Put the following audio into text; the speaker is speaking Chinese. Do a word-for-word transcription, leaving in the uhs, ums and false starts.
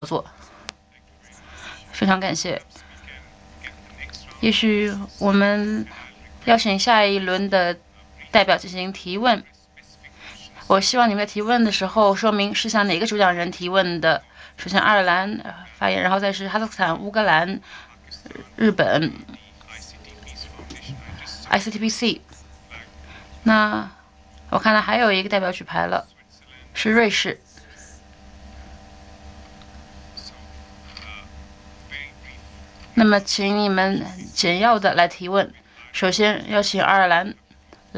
作，非常感谢。也许我们邀请下一轮的代表进行提问。我希望你们在提问的时候说明是向哪个主讲人提问的。首先，爱尔兰发言，然后再是哈萨克斯坦、乌克兰、日本、I C T B C。那我看到还有一个代表举牌了，是瑞士。那么，请你们简要的来提问。首先，邀请爱尔兰。